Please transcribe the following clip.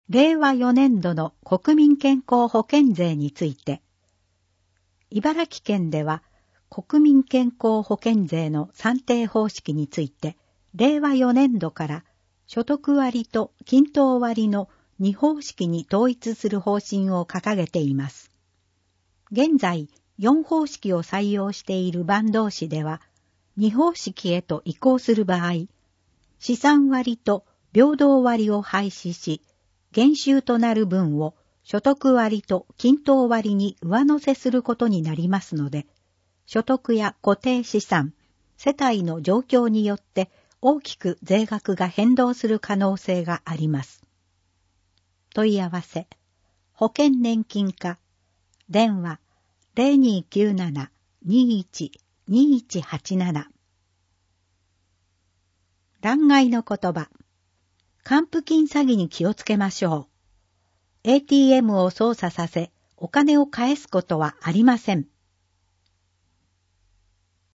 令和4年度の国民健康保険税について、茨城県では国民健康保険税の算定方式について、令和4年度から所得割と均等割の2方式に統一する方針を掲げています。現在、4方式を採用している坂東市では、2方式へと移行する場合、資産割と平等割を廃止し、減収となる分を所得割と均等割に上乗せすることになりますので、所得や固定資産、世帯の状況によって大きく税額が変動する可能性があります。問い合わせ、保険年金課、電話 0297-21-2187。欄外の言葉、還付金詐欺に気をつけましょう。ATM を操作させ、お金を返すことはありません。